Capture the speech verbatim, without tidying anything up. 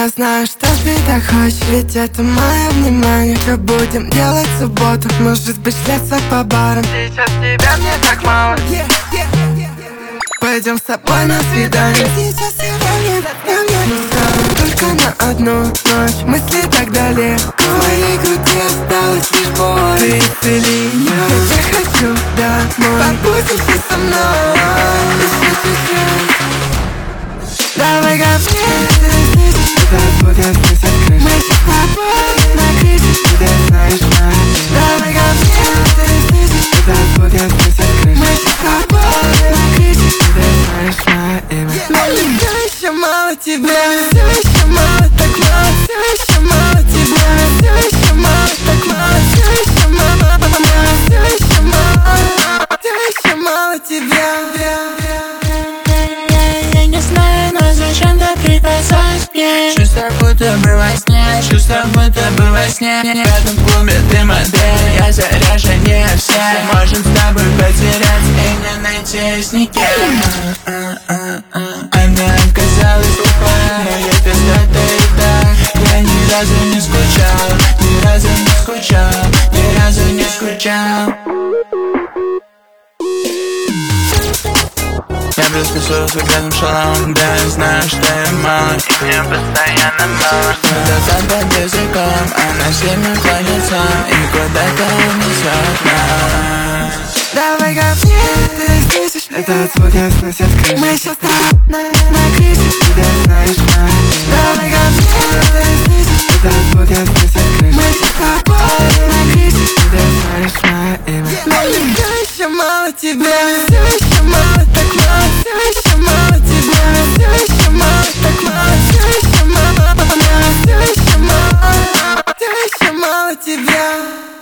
Я знаю, что ты так хочешь, ведь это мое внимание. Что будем делать в субботу? Может быть, шляться по барам. Сейчас тебя мне так мало. Пойдем с тобой на свидание. Сейчас тебя мне так мало. Мы станем только на одну ночь. Мысли так далеко. В моей груди осталось лишь боль. Ты исцели меня. Я хочу домой. Побудь все со мной. Еще чуть-чуть. Давай ко мне. Этот будет список крыш. Мы с тобой на крыше. Ты знаешь наш. Давай ко мне. Этот будет список крыш. Мы с тобой на крыше. Ты знаешь мое имя. Но все еще мало тебя. Все еще мало, так мало. Все еще мало тебя. Все еще мало, так мало. Все еще мало, все еще мало. Все еще мало тебя. Чувство, будто бы во сне, чувство, будто бы во сне. В этом клубе ты модель, я заряженнее всех. Можем с тобой потеряться и не найтись никем. Она отказалась упасть, но ей пиздато и так. Я ни разу не скучал, ни разу не скучал, ни разу не скучал. Я близко взглядом шалом, да, я знаю, что я мало. И мне постоянно мало. Что-то под языком, она сильно клонится и куда-то несет нас. Давай ко мне, ты слышишь? Этот звук я сносит крышу. Мы сейчас там на, на крыше. Ты знаешь наш. Давай ко мне, ты слышишь? Этот звук я сносит крышу. Мы сейчас с тобой на крыше. Ты знаешь мое имя. Но все еще мало тебя. Все еще мало, так мало. Все еще мало тебя. Все еще мало, так мало. Все еще мало, все еще мало. Все еще мало тебя.